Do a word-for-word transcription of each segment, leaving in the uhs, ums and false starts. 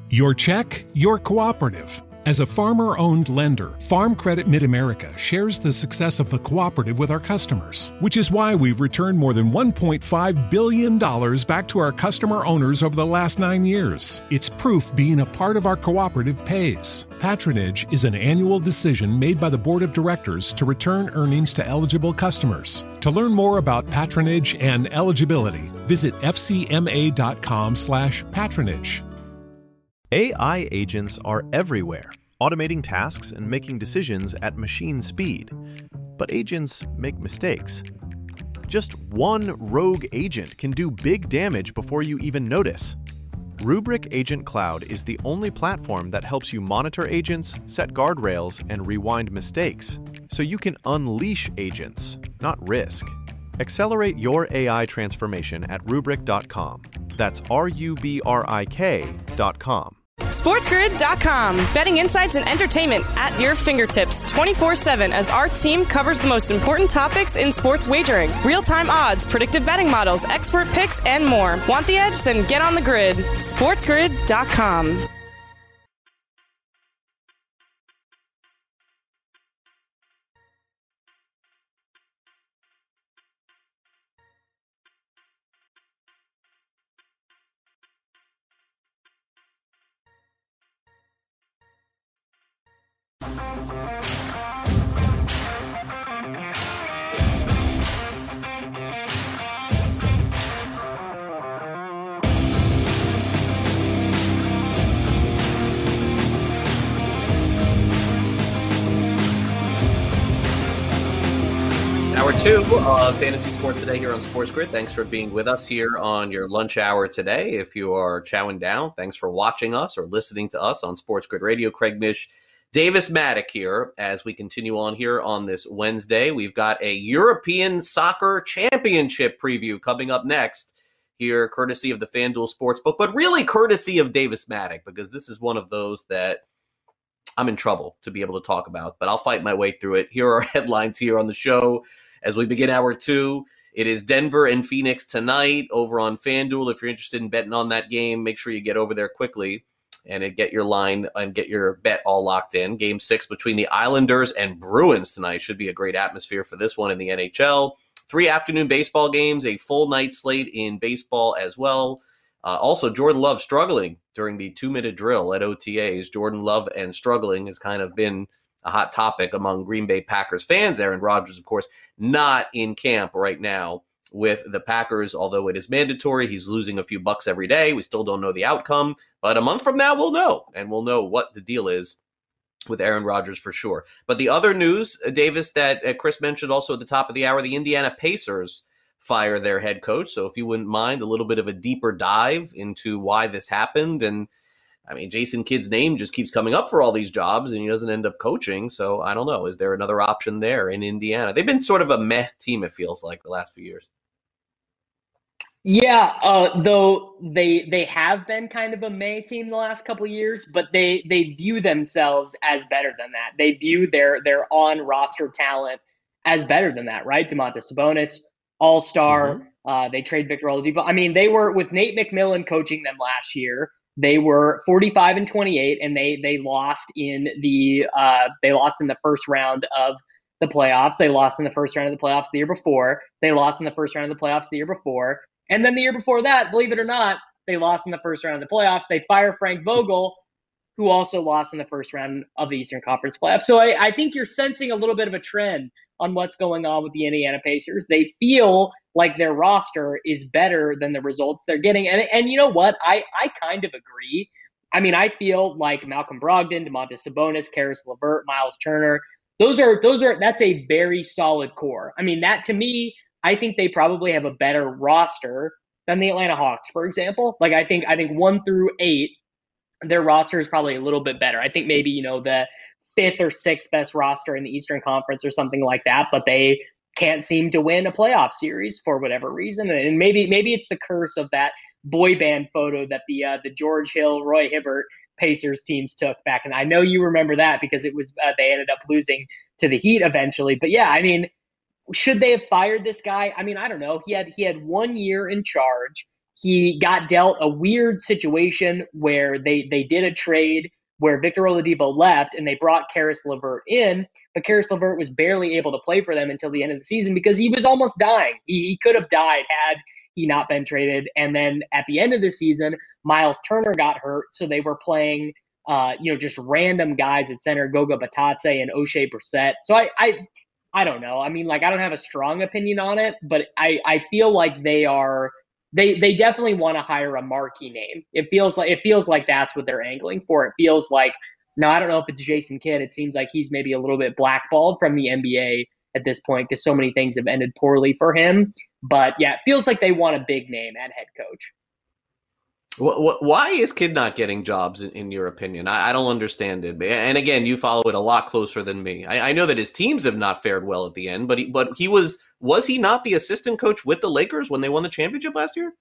Your check, your cooperative. As a farmer-owned lender, Farm Credit Mid-America shares the success of the cooperative with our customers, which is why we've returned more than one point five billion dollars back to our customer owners over the last nine years. It's proof being a part of our cooperative pays. Patronage is an annual decision made by the Board of Directors to return earnings to eligible customers. To learn more about patronage and eligibility, visit f c m a dot com slash patronage. A I agents are everywhere, automating tasks and making decisions at machine speed. But agents make mistakes. Just one rogue agent can do big damage before you even notice. Rubrik Agent Cloud is the only platform that helps you monitor agents, set guardrails, and rewind mistakes, so you can unleash agents, not risk. Accelerate your A I transformation at rubrik dot com. That's R U B R I K dot com. SportsGrid dot com. Betting insights and entertainment at your fingertips twenty-four seven as our team covers the most important topics in sports wagering. Real-time odds, predictive betting models, expert picks, and more. Want the edge? Then get on the grid. SportsGrid dot com. Hour two of Fantasy Sports Today here on Sports Grid. Thanks for being with us here on your lunch hour today. If you are chowing down, thanks for watching us or listening to us on Sports Grid Radio. Craig Mish, Davis Maddock here as we continue on here on this Wednesday. We've got a European Soccer Championship preview coming up next here, courtesy of the FanDuel Sportsbook, but really courtesy of Davis Maddock, because this is one of those that I'm in trouble to be able to talk about, but I'll fight my way through it. Here are headlines here on the show as we begin hour two. It is Denver and Phoenix tonight over on FanDuel. If you're interested in betting on that game, make sure you get over there quickly and get your line and get your bet all locked in. Game six between the Islanders and Bruins tonight. Should be a great atmosphere for this one in the N H L. Three afternoon baseball games, a full night slate in baseball as well. Uh, also, Jordan Love struggling during the two-minute drill at O T As. Jordan Love and struggling has kind of been a hot topic among Green Bay Packers fans. Aaron Rodgers, of course, not in camp right now with the Packers, although it is mandatory. He's losing a few bucks every day. We still don't know the outcome, but a month from now we'll know, and we'll know what the deal is with Aaron Rodgers for sure. But the other news, uh, Davis, that uh, Chris mentioned also at the top of the hour, the Indiana Pacers fire their head coach. So if you wouldn't mind a little bit of a deeper dive into why this happened. And I mean, Jason Kidd's name just keeps coming up for all these jobs and he doesn't end up coaching. So I don't know. Is there another option there in Indiana? They've been sort of a meh team, it feels like, the last few years. Yeah, uh, though they they have been kind of a May team the last couple of years, but they they view themselves as better than that. They view their their on roster talent as better than that, right? Domantas Sabonis, All Star. Mm-hmm. Uh, they trade Victor Oladipo. I mean, they were with Nate McMillan coaching them last year. They were forty-five and twenty-eight, and they they lost in the uh, they lost in the first round of the playoffs. They lost in the first round of the playoffs the year before. They lost in the first round of the playoffs the year before. And then the year before that, believe it or not, they lost in the first round of the playoffs. They fire Frank Vogel, who also lost in the first round of the Eastern Conference playoffs. So I, I think you're sensing a little bit of a trend on what's going on with the Indiana Pacers. They feel like their roster is better than the results they're getting. And and you know what? I, I kind of agree. I mean, I feel like Malcolm Brogdon, Domantas Sabonis, Karis LeVert, Miles Turner, those are those are that's a very solid core. I mean, that to me, I think they probably have a better roster than the Atlanta Hawks, for example. Like I think I think one through eight, their roster is probably a little bit better. I think maybe, you know, the fifth or sixth best roster in the Eastern Conference or something like that, but they can't seem to win a playoff series for whatever reason. And maybe maybe it's the curse of that boy band photo that the uh, the George Hill, Roy Hibbert Pacers teams took back. And I know you remember that because it was uh, they ended up losing to the Heat eventually. But yeah, I mean, should they have fired this guy? I mean, I don't know. He had he had one year in charge. he got dealt a weird situation where they, they did a trade where Victor Oladipo left and they brought Karis LeVert in, but Karis LeVert was barely able to play for them until the end of the season because he was almost dying. He, he could have died had he not been traded. And then at the end of the season, Miles Turner got hurt, so they were playing uh, you know, just random guys at center, Goga Batadze and O'Shea Brissett. So I, I I don't know. I mean, like, I don't have a strong opinion on it, but I, I feel like they are They they definitely want to hire a marquee name. It feels like it feels like that's what they're angling for. It feels like, no, I don't know if it's Jason Kidd. It seems like he's maybe a little bit blackballed from the N B A at this point because so many things have ended poorly for him. But yeah, it feels like they want a big name at head coach. Why is Kidd not getting jobs, in, in your opinion? I, I don't understand it. And again, you follow it a lot closer than me. I, I know that his teams have not fared well at the end, but he, but he was was he not the assistant coach with the Lakers when they won the championship last year?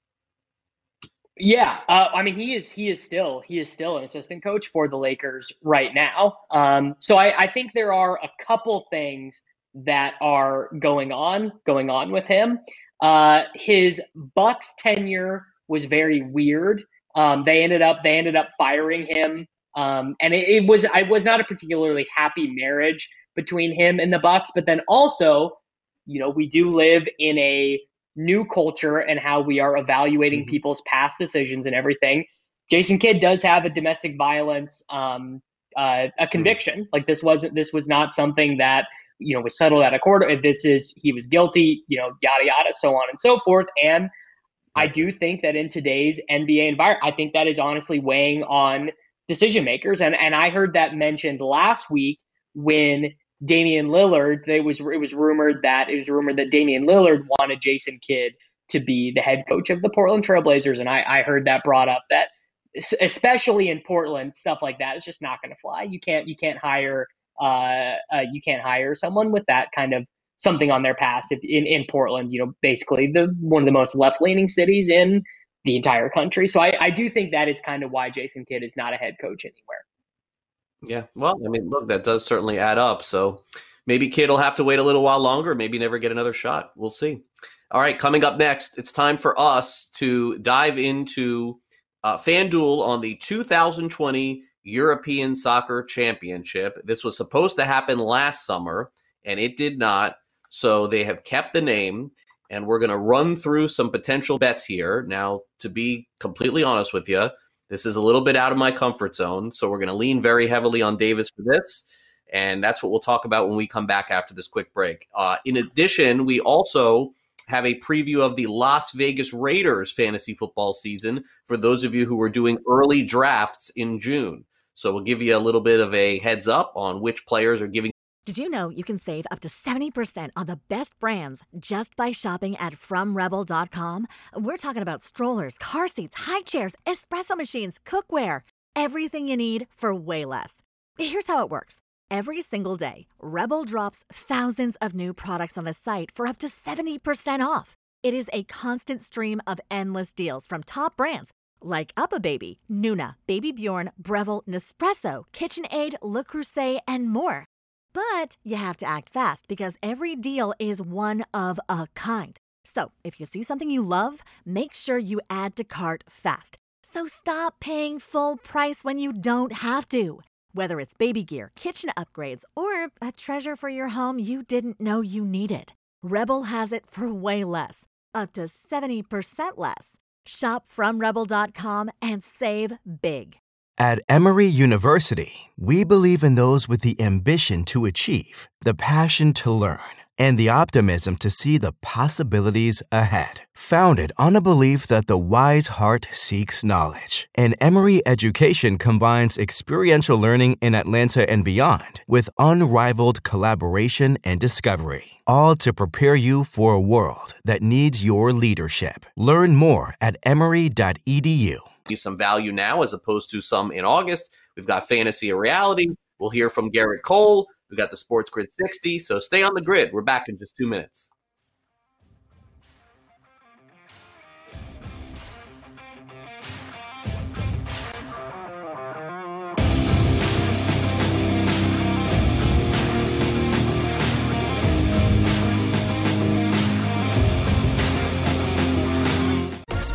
Yeah, uh, I mean he is he is still he is still an assistant coach for the Lakers right now. Um, so I, I think there are a couple things that are going on going on with him. Uh, his Bucks tenure was very weird. Um, they ended up they ended up firing him, um, and it, it was I was not a particularly happy marriage between him and the Bucks. But then also, you know, we do live in a new culture and how we are evaluating mm-hmm. people's past decisions and everything. Jason Kidd does have a domestic violence um, uh, a conviction. Mm-hmm. Like this wasn't this was not something that you know was settled at a court. This is he was guilty. You know, yada yada, so on and so forth, and I do think that in today's N B A environment, I think that is honestly weighing on decision makers. And and I heard that mentioned last week when Damian Lillard, it was it was rumored that it was rumored that Damian Lillard wanted Jason Kidd to be the head coach of the Portland Trailblazers. And I, I heard that brought up that especially in Portland, stuff like that is just not going to fly. You can't you can't hire uh, uh you can't hire someone with that kind of something on their past if, in, in Portland, you know, basically the one of the most left-leaning cities in the entire country. So I, I do think that is kind of why Jason Kidd is not a head coach anywhere. Yeah, well, I mean, look, that does certainly add up. So maybe Kidd will have to wait a little while longer, maybe never get another shot. We'll see. All right, coming up next, it's time for us to dive into uh, FanDuel on the two thousand twenty European Soccer Championship. This was supposed to happen last summer, and it did not. So they have kept the name, and we're going to run through some potential bets here. Now, to be completely honest with you, this is a little bit out of my comfort zone, so we're going to lean very heavily on Davis for this, and that's what we'll talk about when we come back after this quick break. Uh, in addition, we also have a preview of the Las Vegas Raiders fantasy football season for those of you who are doing early drafts in June. So we'll give you a little bit of a heads up on which players are giving. Did you know you can save up to seventy percent on the best brands just by shopping at from rebel dot com? We're talking about strollers, car seats, high chairs, espresso machines, cookware, everything you need for way less. Here's how it works. Every single day, Rebel drops thousands of new products on the site for up to seventy percent off. It is a constant stream of endless deals from top brands like UPPAbaby, Nuna, Baby Bjorn, Breville, Nespresso, KitchenAid, Le Creuset, and more. But you have to act fast because every deal is one of a kind. So if you see something you love, make sure you add to cart fast. So stop paying full price when you don't have to. Whether it's baby gear, kitchen upgrades, or a treasure for your home you didn't know you needed, Rebel has it for way less, up to seventy percent less. Shop from rebel dot com and save big. At Emory University, we believe in those with the ambition to achieve, the passion to learn, and the optimism to see the possibilities ahead. Founded on a belief that the wise heart seeks knowledge, and Emory education combines experiential learning in Atlanta and beyond with unrivaled collaboration and discovery, all to prepare you for a world that needs your leadership. Learn more at emory dot e d u. Some value now as opposed to some in August. We've got Fantasy or Reality. We'll hear from Garrett Cole. We've got the Sports Grid sixty. So stay on the grid. We're back in just two minutes.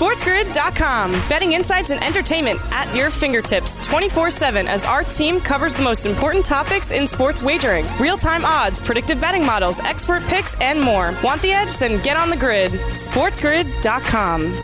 SportsGrid dot com. Betting insights and entertainment at your fingertips twenty-four seven as our team covers the most important topics in sports wagering. Real-time odds, predictive betting models, expert picks, and more. Want the edge? Then get on the grid. SportsGrid dot com.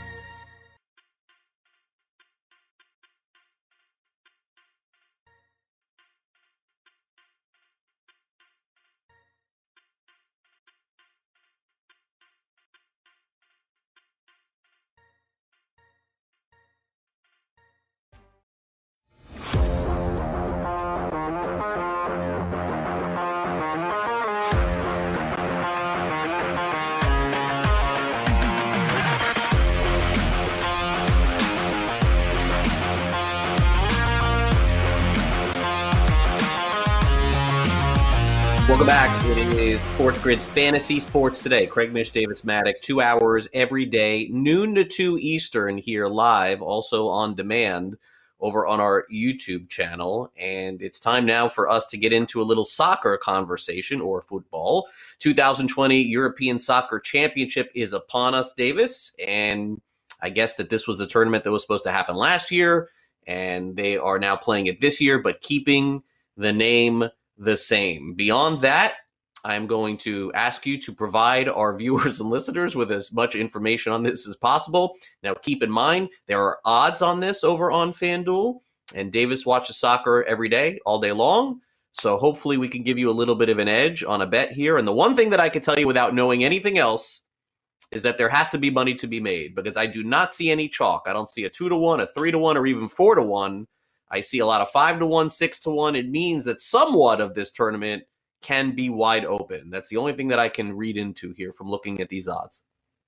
Welcome back. It is Sports Grid's Fantasy Sports Today. Craig Mish, Davis Maddock, two hours every day, noon to two Eastern here live, also on demand over on our YouTube channel. And it's time now for us to get into a little soccer conversation, or football. two thousand twenty European Soccer Championship is upon us, Davis. And I guess that this was the tournament that was supposed to happen last year, and they are now playing it this year, but keeping the name the same. Beyond that, I'm going to ask you to provide our viewers and listeners with as much information on this as possible. Now, keep in mind, there are odds on this over on FanDuel, and Davis watches soccer every day, all day long. So hopefully we can give you a little bit of an edge on a bet here. And the one thing that I can tell you without knowing anything else is that there has to be money to be made, because I do not see any chalk. I don't see a two to one, a three to one, or even four to one. I see a lot of five to one, six to one. It means that somewhat of this tournament can be wide open. That's the only thing that I can read into here from looking at these odds.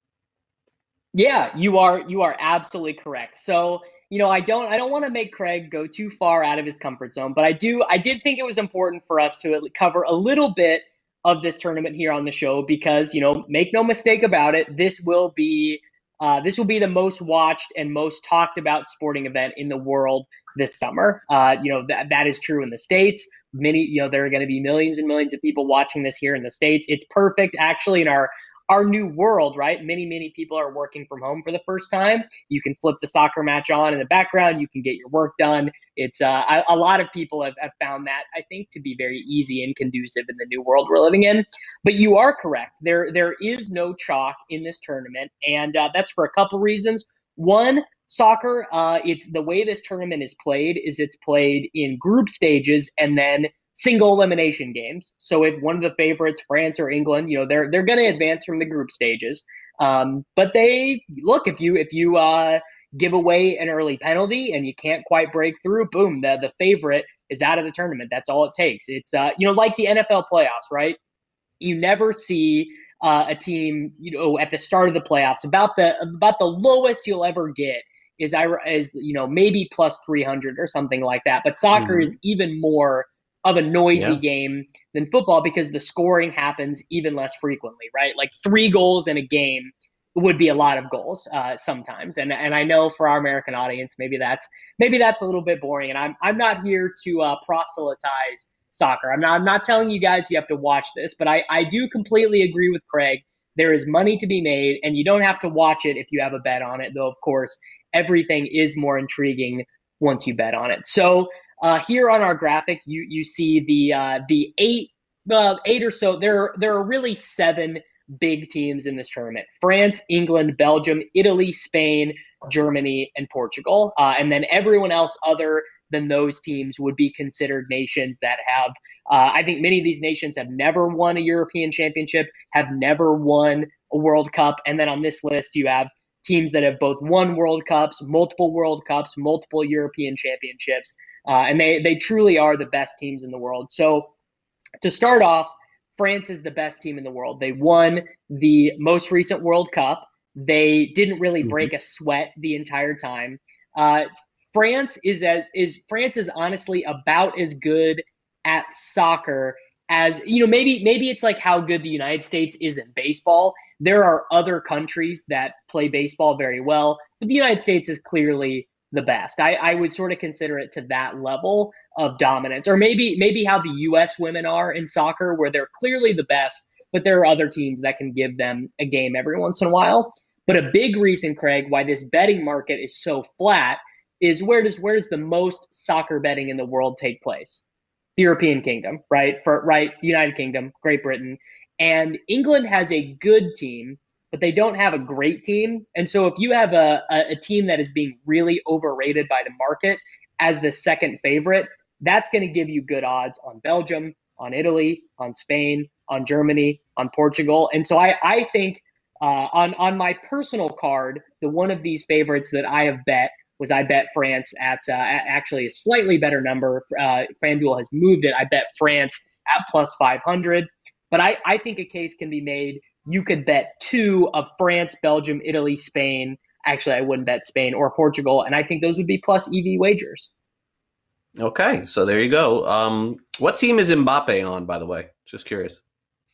Yeah, you are you are absolutely correct. So, you know, I don't I don't want to make Craig go too far out of his comfort zone, but I do I did think it was important for us to cover a little bit of this tournament here on the show, because, you know, make no mistake about it, this will be uh, this will be the most watched and most talked about sporting event in the world this summer. Uh, you know, that that is true in the States. Many, you know, there are going to be millions and millions of people watching this here in the States. It's perfect, actually, in our our new world, right? Many, many people are working from home for the first time. You can flip the soccer match on in the background. You can get your work done. It's uh, a, a lot of people have, have found that, I think, to be very easy and conducive in the new world we're living in. But you are correct. There, there is no chalk in this tournament, and uh, that's for a couple reasons. One, soccer, uh, it's the way this tournament is played is it's played in group stages and then single elimination games. So if one of the favorites, France or England, you know, they're they're going to advance from the group stages. Um, but they look, if you if you uh, give away an early penalty and you can't quite break through, boom, the the favorite is out of the tournament. That's all it takes. It's uh, you know, like the N F L playoffs, right? You never see uh, a team, you know, at the start of the playoffs, about the about the lowest you'll ever get is I is you know maybe plus three hundred or something like that. But soccer mm-hmm. is even more of a noisy yeah. game than football, because the scoring happens even less frequently, right? Like three goals in a game would be a lot of goals uh, sometimes. And and I know for our American audience, maybe that's maybe that's a little bit boring. And I'm I'm not here to uh, proselytize soccer. I'm not I'm not telling you guys you have to watch this, but I, I do completely agree with Craig. There is money to be made, and you don't have to watch it if you have a bet on it, though, of course, everything is more intriguing once you bet on it. So uh, here on our graphic, you you see the uh, the eight uh, eight or so. There there are really seven big teams in this tournament: France, England, Belgium, Italy, Spain, Germany, and Portugal. Uh, and then everyone else other than those teams would be considered nations that have, uh, I think many of these nations have never won a European championship, have never won a World Cup. And then on this list, you have teams that have both won World Cups, multiple World Cups, multiple European championships. Uh, and they, they truly are the best teams in the world. So to start off, France is the best team in the world. They won the most recent World Cup. They didn't really break a sweat the entire time. Uh, France is as is France is honestly about as good at soccer as, you know, maybe maybe it's like how good the United States is in baseball. There are other countries that play baseball very well, but the United States is clearly the best. I, I would sort of consider it to that level of dominance, or maybe maybe how the U S women are in soccer, where they're clearly the best, but there are other teams that can give them a game every once in a while. But a big reason, Craig, why this betting market is so flat is where does where does the most soccer betting in the world take place? The European Kingdom, right? For right, United Kingdom, Great Britain. And England has a good team, but they don't have a great team. And so if you have a, a, a team that is being really overrated by the market as the second favorite, that's going to give you good odds on Belgium, on Italy, on Spain, on Germany, on Portugal. And so I, I think uh, on, on my personal card, the one of these favorites that I have bet was I bet France at, uh, at actually a slightly better number. Uh, FanDuel has moved it. I bet France at plus five hundred. But I, I think a case can be made. You could bet two of France, Belgium, Italy, Spain. Actually, I wouldn't bet Spain or Portugal. And I think those would be plus E V wagers. Okay, so there you go. Um, what team is Mbappe on, by the way? Just curious.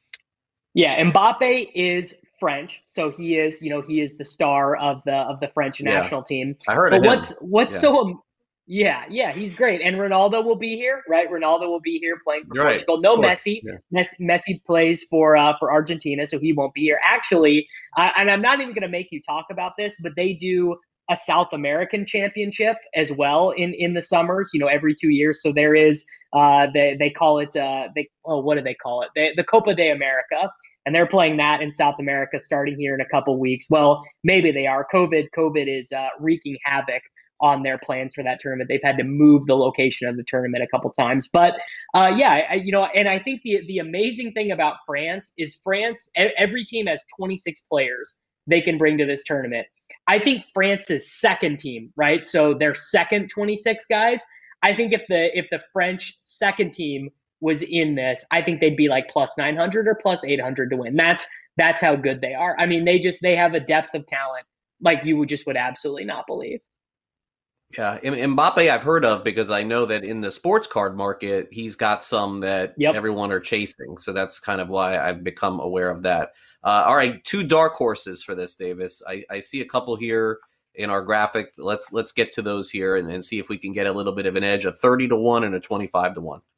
Yeah, Mbappe is French, so he is, you know, he is the star of the of the French Yeah. national team. I heard But of him. what's what's Yeah. so um, yeah, yeah, he's great. And Ronaldo will be here, right? Ronaldo will be here playing for Right, Portugal. No of course, Messi. yeah. Messi. Messi plays for uh, for Argentina, so he won't be here. Actually, uh, and I'm not even going to make you talk about this, but they do a South American championship as well in, in the summers, you know, every two years. So there is, uh, they, they call it, uh, they, oh, what do they call it? They, the Copa de America. And they're playing that in South America starting here in a couple weeks. Well, maybe they are. COVID, COVID is uh, wreaking havoc on their plans for that tournament. They've had to move the location of the tournament a couple times. But uh, yeah, I, you know, and I think the the amazing thing about France is France, e- every team has twenty-six players they can bring to this tournament. I think France's second team, right? So their second twenty-six guys. I think if the if the French second team was in this, I think they'd be like plus nine hundred or plus eight hundred to win. That's that's how good they are. I mean, they just they have a depth of talent like you would just would absolutely not believe. Yeah, M- Mbappe I've heard of because I know that in the sports card market, he's got some that Yep. everyone are chasing. So that's kind of why I've become aware of that. Uh, all right, two dark horses for this, Davis. I, I see a couple here in our graphic. Let's let's get to those here and, and see if we can get a little bit of an edge, a thirty to one and a twenty-five to one.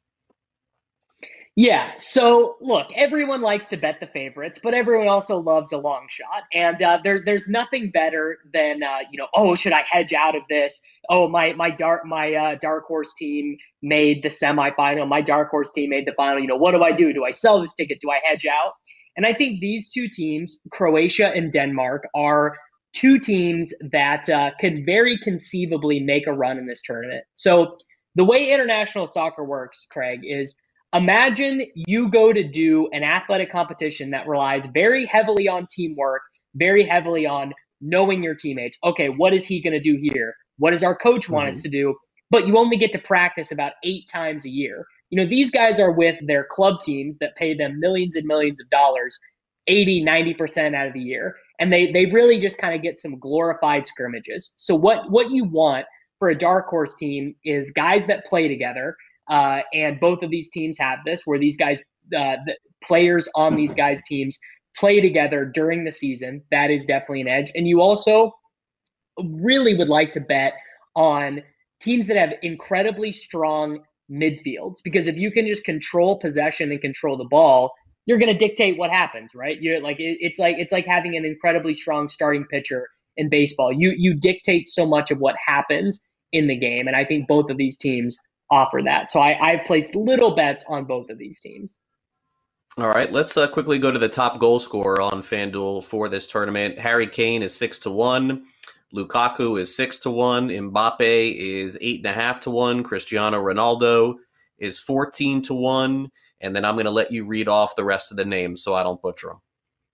Yeah. So look, everyone likes to bet the favorites, but everyone also loves a long shot. And uh, there, there's nothing better than uh, you know. Oh, should I hedge out of this? Oh, my my dark my uh, dark horse team made the semifinal. My dark horse team made the final. You know, what do I do? Do I sell this ticket? Do I hedge out? And I think these two teams, Croatia and Denmark, are two teams that uh, could very conceivably make a run in this tournament. So the way international soccer works, Craig, is imagine you go to do an athletic competition that relies very heavily on teamwork, very heavily on knowing your teammates. Okay, what is he going to do here? What does our coach want Mhm. us to do? But you only get to practice about eight times a year. You know, these guys are with their club teams that pay them millions and millions of dollars, eighty, ninety percent out of the year. And they they really just kind of get some glorified scrimmages. So what, what you want for a dark horse team is guys that play together. Uh, and both of these teams have this, where these guys, uh, the players on these guys' teams play together during the season. That is definitely an edge. And you also really would like to bet on teams that have incredibly strong midfields, because if you can just control possession and control the ball, you're going to dictate what happens, right? You're like it, it's like it's like having an incredibly strong starting pitcher in baseball. You you dictate so much of what happens in the game, and I think both of these teams offer that. So I, I've placed little bets on both of these teams. All right, let's uh, quickly go to the top goal scorer on FanDuel for this tournament. Harry Kane is six to one. Lukaku is six to one. Mbappe is eight and a half to one. Cristiano Ronaldo is fourteen to one. And then I'm going to let you read off the rest of the names so I don't butcher them.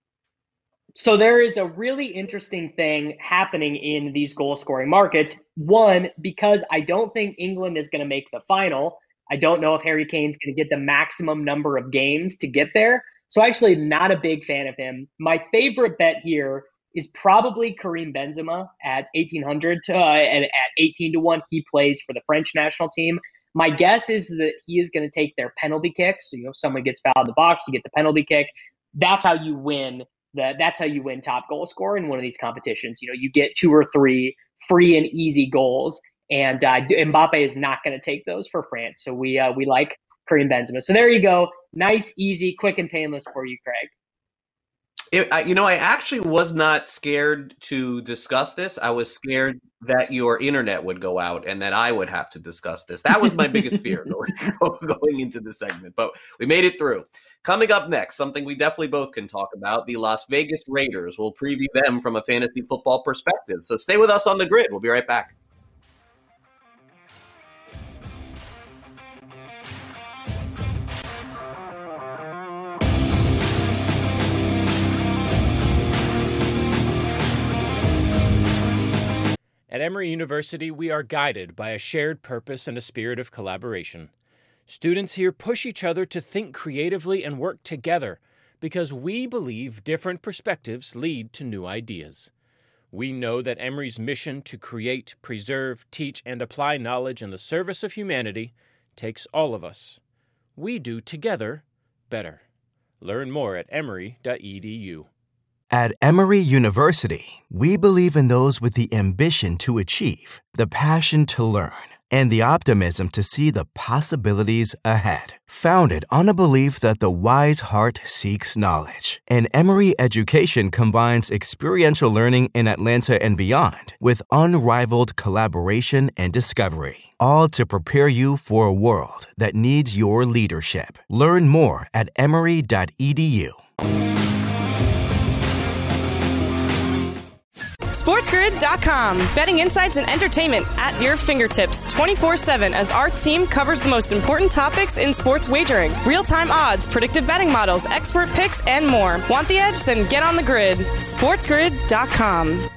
So there is a really interesting thing happening in these goal scoring markets. One, because I don't think England is going to make the final. I don't know if Harry Kane's going to get the maximum number of games to get there. So actually not a big fan of him. My favorite bet here is probably Karim Benzema at eighteen hundred to, uh, and at eighteen to one. He plays for the French national team. My guess is that he is going to take their penalty kicks. So, you know, if someone gets fouled in the box, you get the penalty kick. That's how you win. The, that's how you win top goal scorer in one of these competitions. You know, you get two or three free and easy goals, and uh, Mbappe is not going to take those for France. So we uh, we like Karim Benzema. So there you go. Nice, easy, quick, and painless for you, Craig. It, I, you know, I actually was not scared to discuss this. I was scared that your internet would go out and that I would have to discuss this. That was my biggest fear going, going into the segment, but we made it through. Coming up next, something we definitely both can talk about, the Las Vegas Raiders. We'll preview them from a fantasy football perspective. So stay with us on the grid. We'll be right back. At Emory University, we are guided by a shared purpose and a spirit of collaboration. Students here push each other to think creatively and work together because we believe different perspectives lead to new ideas. We know that Emory's mission to create, preserve, teach, and apply knowledge in the service of humanity takes all of us. We do together better. Learn more at emory dot e d u. At Emory University, we believe in those with the ambition to achieve, the passion to learn, and the optimism to see the possibilities ahead. Founded on a belief that the wise heart seeks knowledge, and Emory education combines experiential learning in Atlanta and beyond with unrivaled collaboration and discovery, all to prepare you for a world that needs your leadership. Learn more at emory dot e d u. SportsGrid dot com. Betting insights and entertainment at your fingertips twenty-four seven as our team covers the most important topics in sports wagering. Real-time odds, predictive betting models, expert picks, and more. Want the edge? Then get on the grid. SportsGrid dot com.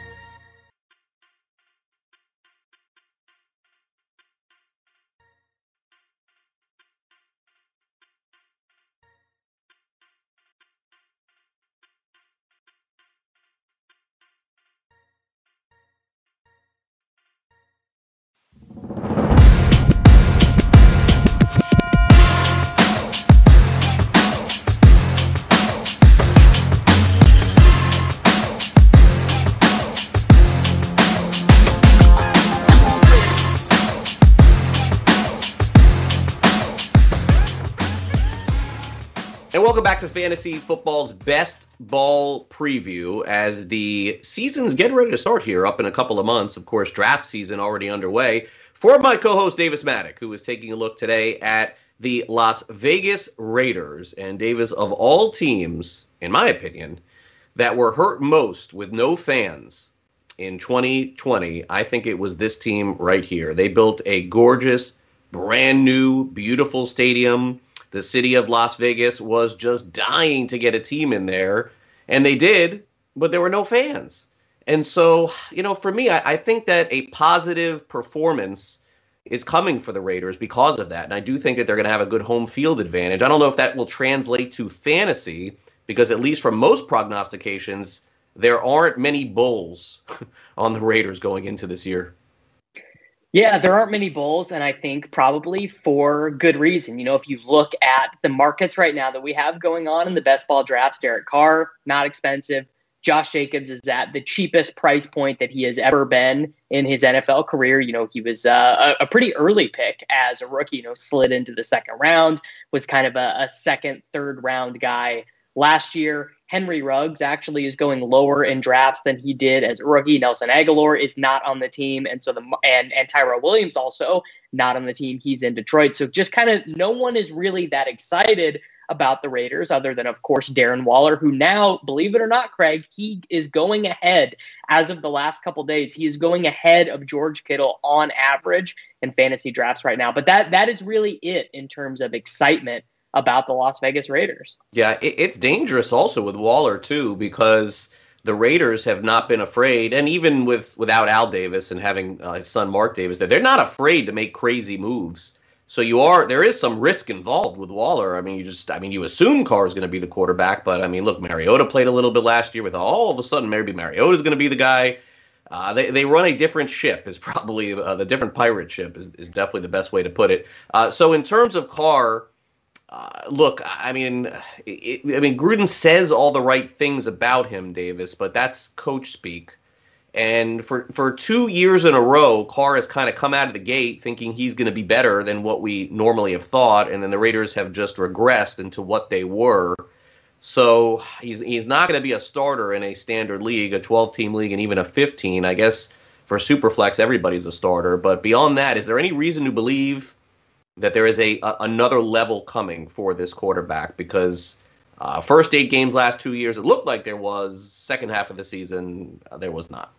And welcome back to Fantasy Football's Best Ball Preview as the season's getting ready to start here up in a couple of months. Of course, draft season already underway. For my co-host Davis Maddock, who is taking a look today at the Las Vegas Raiders. And Davis, of all teams, in my opinion, that were hurt most with no fans in twenty twenty, I think it was this team right here. They built a gorgeous, brand new, beautiful stadium. The city of Las Vegas was just dying to get a team in there, and they did, but there were no fans. And so, you know, for me, I, I think that a positive performance is coming for the Raiders because of that. And I do think that they're going to have a good home field advantage. I don't know if that will translate to fantasy, because at least from most prognostications, there aren't many bulls on the Raiders going into this year. Yeah, there aren't many bulls, and I think probably for good reason. You know, if you look at the markets right now that we have going on in the best ball drafts, Derek Carr, not expensive. Josh Jacobs is at the cheapest price point that he has ever been in his N F L career. You know, he was uh, a, a pretty early pick as a rookie, you know, slid into the second round, was kind of a, a second, third round guy last year. Henry Ruggs actually is going lower in drafts than he did as a rookie. Nelson Aguilar is not on the team. And so the and, and Tyrell Williams also not on the team. He's in Detroit. So just kind of no one is really that excited about the Raiders other than, of course, Darren Waller, who now, believe it or not, Craig, he is going ahead as of the last couple days. He is going ahead of George Kittle on average in fantasy drafts right now. But that that is really it in terms of excitement about the Las Vegas Raiders. Yeah, it, it's dangerous also with Waller, too, because the Raiders have not been afraid, and even with without Al Davis and having uh, his son Mark Davis there, they're not afraid to make crazy moves. So you are there is some risk involved with Waller. I mean, you just I mean, you assume Carr is going to be the quarterback, but I mean, look, Mariota played a little bit last year with all of a sudden maybe Mariota is going to be the guy. Uh, they they run a different ship is probably uh, the different pirate ship is, is definitely the best way to put it. Uh, so in terms of Carr, Uh, look, I mean, it, I mean, Gruden says all the right things about him, Davis, but that's coach speak. And for, for two years in a row, Carr has kind of come out of the gate thinking he's going to be better than what we normally have thought, and then the Raiders have just regressed into what they were. So he's he's not going to be a starter in a standard league, a twelve-team league, and even a fifteen. I guess for Superflex, everybody's a starter. But beyond that, is there any reason to believe that there is a, a another level coming for this quarterback? Because uh, first eight games last two years, it looked like there was. Second half of the season, uh, there was not.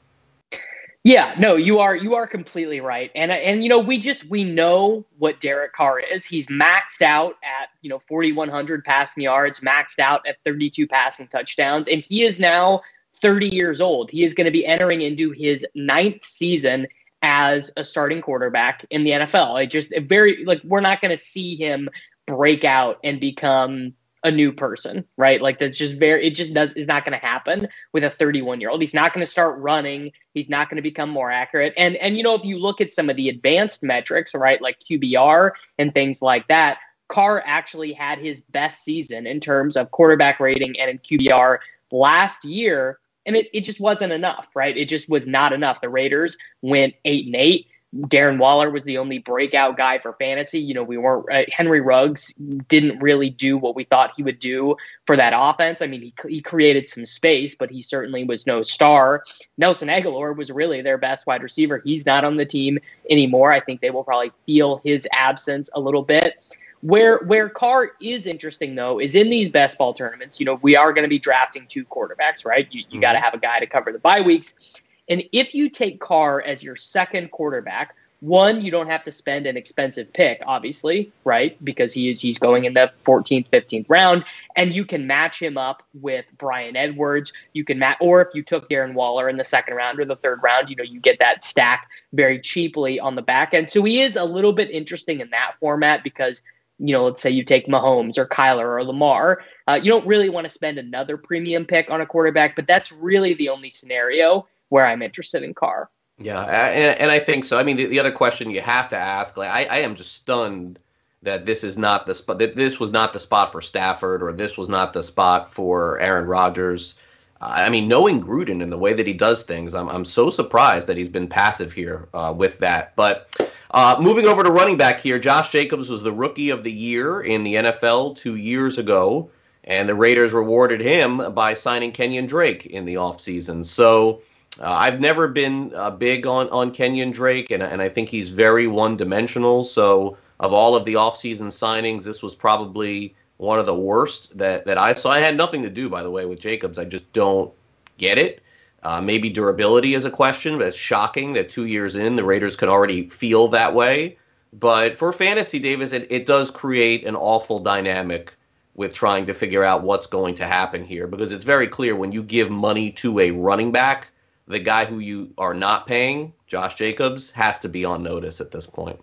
Yeah, no, you are you are completely right. And and you know, we just we know what Derek Carr is. He's maxed out at, you know, forty-one hundred passing yards, maxed out at thirty-two passing touchdowns, and he is now thirty years old. He is going to be entering into his ninth season as a starting quarterback in the N F L. It just very like we're not going to see him break out and become a new person, right? Like that's just very, it just does, is not going to happen with a thirty-one year old. He's not going to start running. He's not going to become more accurate. And, and, you know, if you look at some of the advanced metrics, right, like Q B R and things like that, Carr actually had his best season in terms of quarterback rating and in Q B R last year. And it, it just wasn't enough, right? It just was not enough. The Raiders went eight and eight. Darren Waller was the only breakout guy for fantasy. You know, we weren't, uh, Henry Ruggs didn't really do what we thought he would do for that offense. I mean, he, he created some space, but he certainly was no star. Nelson Agholor was really their best wide receiver. He's not on the team anymore. I think they will probably feel his absence a little bit. Where where Carr is interesting, though, is in these best ball tournaments. You know, we are going to be drafting two quarterbacks, right? You, you mm-hmm. got to have a guy to cover the bye weeks. And if you take Carr as your second quarterback, one, you don't have to spend an expensive pick, obviously, right? Because he is he's going in the fourteenth, fifteenth round, and you can match him up with Bryan Edwards. You can match, or if you took Darren Waller in the second round or the third round, you know, you get that stack very cheaply on the back end. So he is a little bit interesting in that format because, you know, let's say you take Mahomes or Kyler or Lamar. Uh, you don't really want to spend another premium pick on a quarterback, but that's really the only scenario where I'm interested in Carr. Yeah, and, and I think so. I mean, the, the other question you have to ask, like, I, I am just stunned that this is not the spot, that this was not the spot for Stafford, or this was not the spot for Aaron Rodgers. Uh, I mean, knowing Gruden and the way that he does things, I'm I'm so surprised that he's been passive here uh, with that. But uh, moving over to running back here, Josh Jacobs was the rookie of the year in the N F L two years ago, and the Raiders rewarded him by signing Kenyon Drake in the offseason. So Uh, I've never been uh, big on, on Kenyon Drake, and, and I think he's very one-dimensional. So of all of the offseason signings, this was probably one of the worst that, that I saw. I had nothing to do, by the way, with Jacobs. I just don't get it. Uh, maybe durability is a question, but it's shocking that two years in, the Raiders could already feel that way. But for fantasy, Davis, it, it does create an awful dynamic with trying to figure out what's going to happen here, because it's very clear when you give money to a running back, the guy who you are not paying, Josh Jacobs, has to be on notice at this point.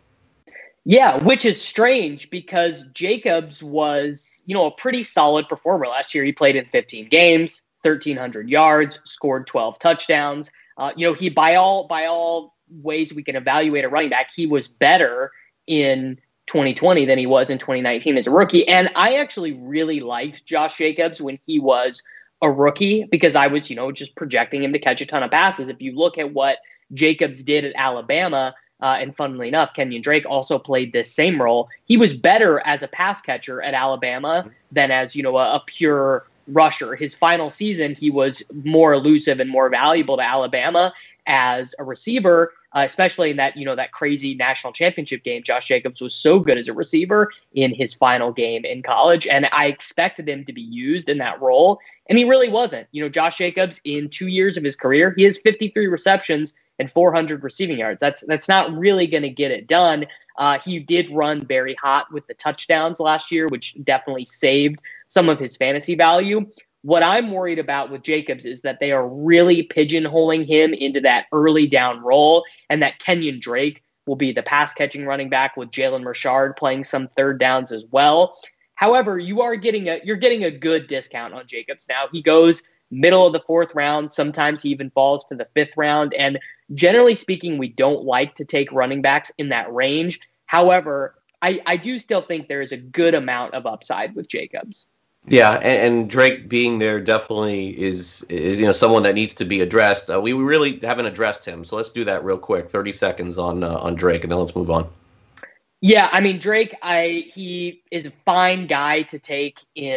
Yeah, which is strange because Jacobs was, you know, a pretty solid performer last year. He played in fifteen games, thirteen hundred yards, scored twelve touchdowns. Uh, you know, he by all by all ways we can evaluate a running back, he was better in twenty twenty than he was in twenty nineteen as a rookie. And I actually really liked Josh Jacobs when he was a rookie because I was, you know, just projecting him to catch a ton of passes. If you look at what Jacobs did at Alabama, uh, and funnily enough, Kenyon Drake also played this same role. He was better as a pass catcher at Alabama than as, you know, a, a pure rusher. His final season, he was more elusive and more valuable to Alabama as a receiver, uh, especially in that, you know, that crazy national championship game. Josh Jacobs was so good as a receiver in his final game in college, and I expected him to be used in that role, and he really wasn't. You know, Josh Jacobs, in two years of his career, he has fifty-three receptions and four hundred receiving yards. That's that's not really going to get it done. Uh, he did run very hot with the touchdowns last year, which definitely saved some of his fantasy value. What I'm worried about with Jacobs is that they are really pigeonholing him into that early down role, and that Kenyon Drake will be the pass-catching running back with Jalen Richard playing some third downs as well. However, you are getting a you're getting a good discount on Jacobs now. He goes middle of the fourth round. Sometimes he even falls to the fifth round. And generally speaking, we don't like to take running backs in that range. However, I, I do still think there is a good amount of upside with Jacobs. Yeah, and, and Drake being there definitely is, is you know, someone that needs to be addressed. Uh, we really haven't addressed him, so let's do that real quick. thirty seconds on uh, on Drake, and then let's move on. Yeah, I mean, Drake, I he is a fine guy to take in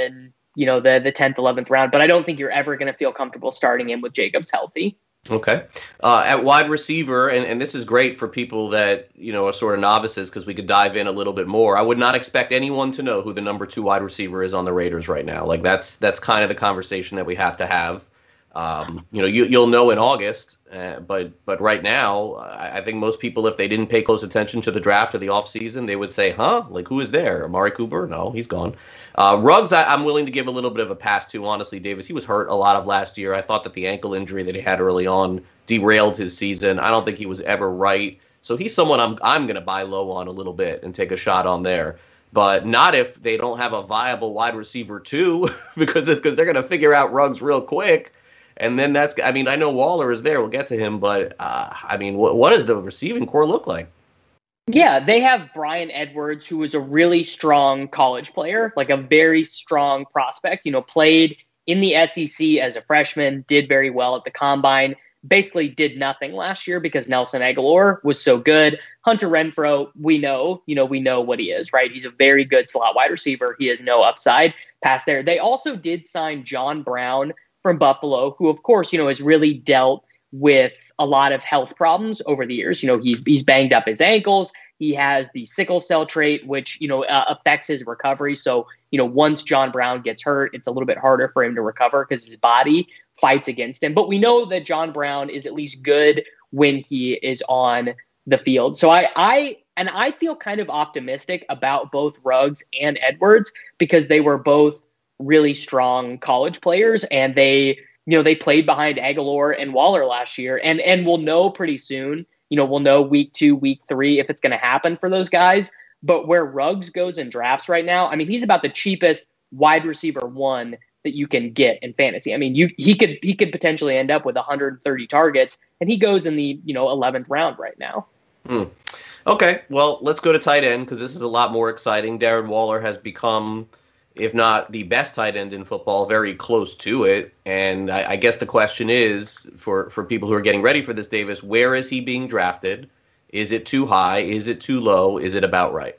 you know, the the tenth, eleventh round. But I don't think you're ever going to feel comfortable starting him with Jacobs healthy. Okay. Uh, at wide receiver, and, and this is great for people that, you know, are sort of novices because we could dive in a little bit more. I would not expect anyone to know who the number two wide receiver is on the Raiders right now. Like, that's that's kind of the conversation that we have to have. Um, you know, you, you'll know in August, uh, but but right now, I, I think most people, if they didn't pay close attention to the draft or the offseason, they would say, huh, like, who is there? Amari Cooper? No, he's gone. Uh, Ruggs, I, I'm willing to give a little bit of a pass to, honestly, Davis. He was hurt a lot of last year. I thought that the ankle injury that he had early on derailed his season. I don't think he was ever right. So he's someone I'm I'm going to buy low on a little bit and take a shot on there. But not if they don't have a viable wide receiver too, because because they're going to figure out Ruggs real quick. And then that's, I mean, I know Waller is there. We'll get to him. But, uh, I mean, what, what does the receiving core look like? Yeah, they have Brian Edwards, who was a really strong college player, like a very strong prospect, you know, played in the S E C as a freshman, did very well at the combine, basically did nothing last year because Nelson Aguilar was so good. Hunter Renfrow, we know, you know, we know what he is, right? He's a very good slot wide receiver. He has no upside past there. They also did sign John Brown from Buffalo, who, of course, you know, has really dealt with a lot of health problems over the years. You know, he's he's banged up his ankles. He has the sickle cell trait, which, you know, uh, affects his recovery. So, you know, once John Brown gets hurt, it's a little bit harder for him to recover because his body fights against him. But we know that John Brown is at least good when he is on the field. So I, I and I feel kind of optimistic about both Ruggs and Edwards because they were both really strong college players, and they, you know, they played behind Aguilar and Waller last year, and and we'll know pretty soon, you know, we'll know week two, week three if it's going to happen for those guys. But where Ruggs goes in drafts right now, I mean, he's about the cheapest wide receiver one that you can get in fantasy. I mean, you he could he could potentially end up with one hundred thirty targets, and he goes in the, you know, eleventh round right now. Hmm. Okay, well, let's go to tight end because this is a lot more exciting. Darren Waller has become, if not the best tight end in football, very close to it. And I, I guess the question is, for, for people who are getting ready for this, Davis, where is he being drafted? Is it too high? Is it too low? Is it about right?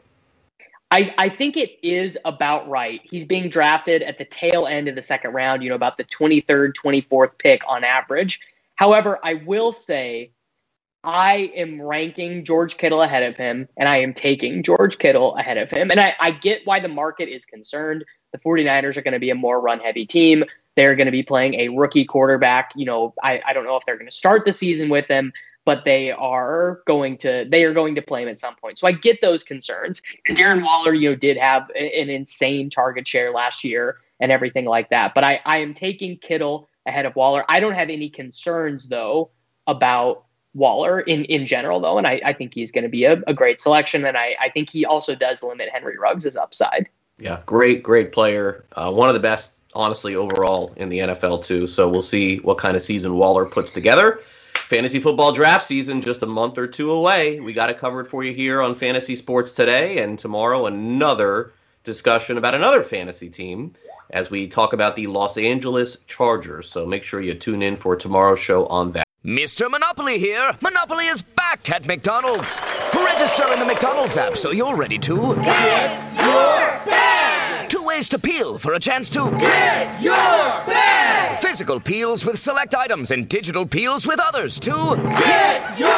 I, I think it is about right. He's being drafted at the tail end of the second round, you know, about the twenty-third, twenty-fourth pick on average. However, I will say I am ranking George Kittle ahead of him, and I am taking George Kittle ahead of him. And I, I get why the market is concerned. The 49ers are going to be a more run-heavy team. They're going to be playing a rookie quarterback. You know, I, I don't know if they're going to start the season with him, but they are going to they are going to play him at some point. So I get those concerns. And Darren Waller, you know, did have an insane target share last year and everything like that. But I, I am taking Kittle ahead of Waller. I don't have any concerns, though, about Waller in, in general, though, and I, I think he's going to be a, a great selection, and I, I think he also does limit Henry Ruggs' upside. Yeah, great, great player. Uh, one of the best, honestly, overall in the N F L, too. So we'll see what kind of season Waller puts together. Fantasy football draft season just a month or two away. We got it covered for you here on Fantasy Sports Today, and tomorrow another discussion about another fantasy team as we talk about the Los Angeles Chargers. So make sure you tune in for tomorrow's show on that. Mister Monopoly here. Monopoly is back at McDonald's. Register in the McDonald's app so you're ready to get your bag. Two ways to peel for a chance to get your bag. Physical peels with select items and digital peels with others to get your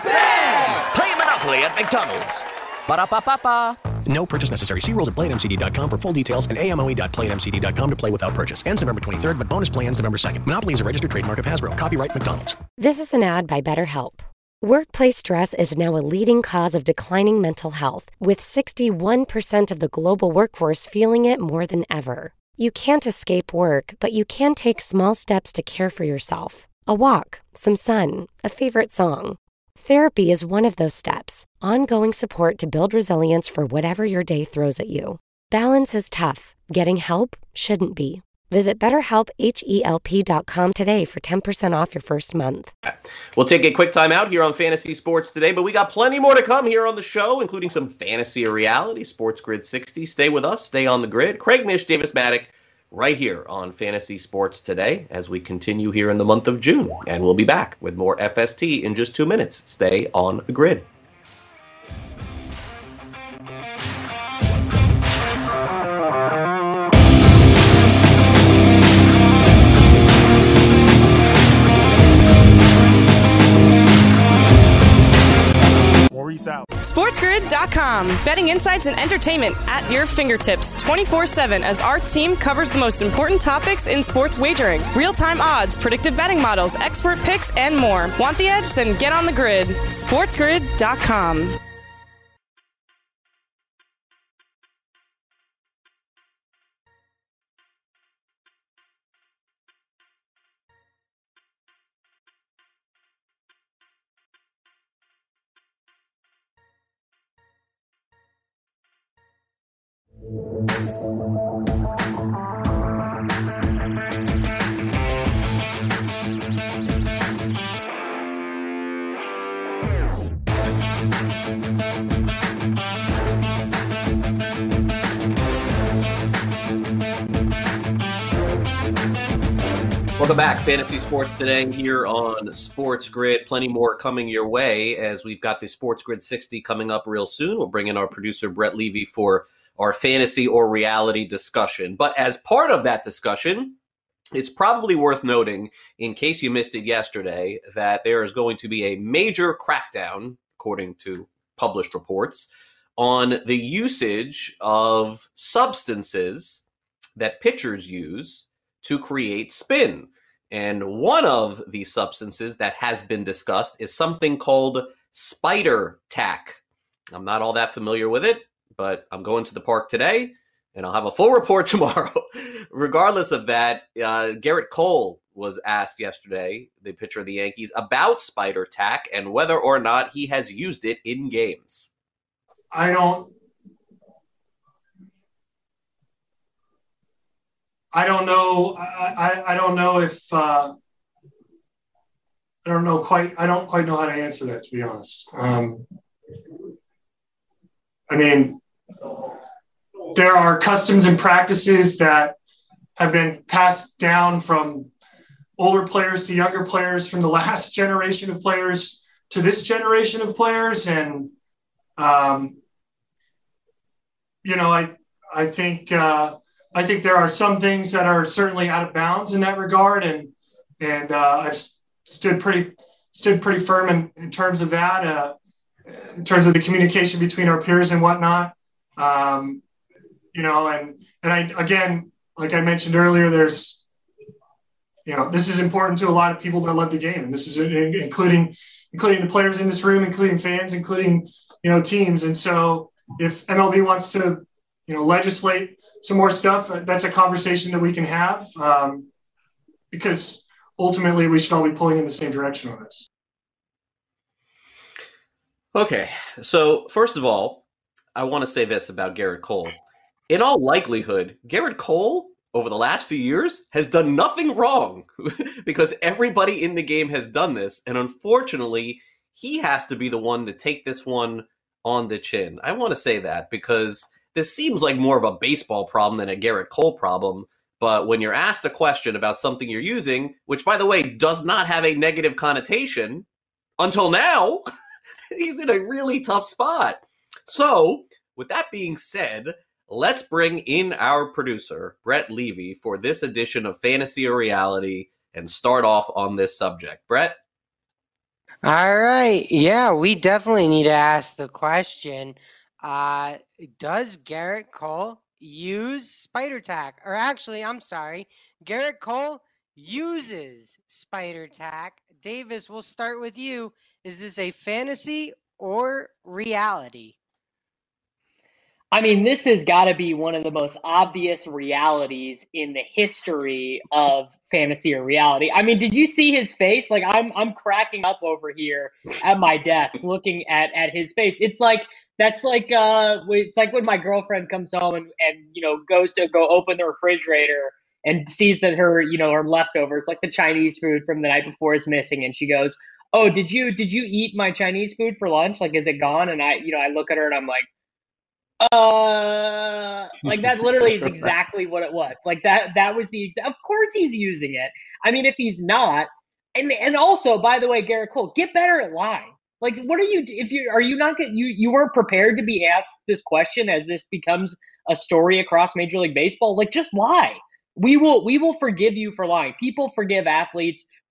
bag. Play Monopoly at McDonald's. Ba-da-ba-ba-ba. No purchase necessary. See rules at play at m c d dot com for full details and a m o e dot play at m c d dot com to play without purchase. Ends November twenty-third, but bonus play ends November second. Monopoly is a registered trademark of Hasbro. Copyright McDonald's. This is an ad by BetterHelp. Workplace stress is now a leading cause of declining mental health, with sixty-one percent of the global workforce feeling it more than ever. You can't escape work, but you can take small steps to care for yourself. A walk, some sun, a favorite song. Therapy is one of those steps. Ongoing support to build resilience for whatever your day throws at you. Balance is tough. Getting help shouldn't be. Visit BetterHelp, H E L P dot com today for ten percent off your first month. We'll take a quick time out here on Fantasy Sports Today, but we got plenty more to come here on the show, including some fantasy or reality, Sports Grid sixty. Stay with us. Stay on the grid. Craig Mish, Davis Maddock, right here on Fantasy Sports Today as we continue here in the month of June. And we'll be back with more F S T in just two minutes. Stay on the grid. dot com. Betting insights and entertainment at your fingertips twenty-four seven as our team covers the most important topics in sports wagering. Real-time odds, predictive betting models, expert picks, and more. Want the edge? Then get on the grid. sports grid dot com. Welcome back. Fantasy Sports Today here on Sports Grid. Plenty more coming your way as we've got the Sports Grid sixty coming up real soon. We'll bring in our producer, Brett Levy, for our fantasy or reality discussion. But as part of that discussion, it's probably worth noting, in case you missed it yesterday, that there is going to be a major crackdown, according to published reports, on the usage of substances that pitchers use to create spin. And one of the substances that has been discussed is something called spider tack. I'm not all that familiar with it, but I'm going to the park today, and I'll have a full report tomorrow. Regardless of that, uh, Garrett Cole was asked yesterday, the pitcher of the Yankees, about spider tack and whether or not he has used it in games. I don't I don't know. I, I, I don't know if uh, I don't know quite. I don't quite know how to answer that, to be honest. Um, I mean, there are customs and practices that have been passed down from older players to younger players, from the last generation of players to this generation of players, and um, you know, I I think. Uh, I think there are some things that are certainly out of bounds in that regard, and and uh, I've stood pretty stood pretty firm in, in terms of that, uh, in terms of the communication between our peers and whatnot. Um, you know, and and I again, like I mentioned earlier, there's you know this is important to a lot of people that love the game, and this is including including the players in this room, including fans, including you know teams. And so if M L B wants to you know legislate some more stuff, that's a conversation that we can have, um, because ultimately we should all be pulling in the same direction on this. Okay, so first of all, I want to say this about Garrett Cole. In all likelihood, Garrett Cole, over the last few years, has done nothing wrong because everybody in the game has done this, and unfortunately, he has to be the one to take this one on the chin. I want to say that because this seems like more of a baseball problem than a Garrett Cole problem, but when you're asked a question about something you're using, which, by the way, does not have a negative connotation, until now, he's in a really tough spot. So, with that being said, let's bring in our producer, Brett Levy, for this edition of Fantasy or Reality and start off on this subject. Brett? All right. Yeah, we definitely need to ask the question. Uh, does Garrett Cole use spider tack? Or actually, I'm sorry, Garrett Cole uses spider tack. Davis, we'll start with you. Is this a fantasy or reality? I mean, this has got to be one of the most obvious realities in the history of fantasy or reality. I mean, did you see his face? Like, I'm I'm cracking up over here at my desk looking at, at his face. It's like, that's like, uh, it's like when my girlfriend comes home and, and, you know, goes to go open the refrigerator and sees that her, you know, her leftovers, like the Chinese food from the night before, is missing. And she goes, oh, did you, did you eat my Chinese food for lunch? Like, is it gone? And I, you know, I look at her and I'm like, uh, like that literally is exactly what it was. Like that, that was the exact, of course he's using it. I mean, if he's not, and, and also, by the way, Garrett Cole, get better at lying. Like, what are you, if you, are you not, you, you weren't prepared to be asked this question as this becomes a story across Major League Baseball? Like, just lie. We will, we will forgive you for lying. People forgive athletes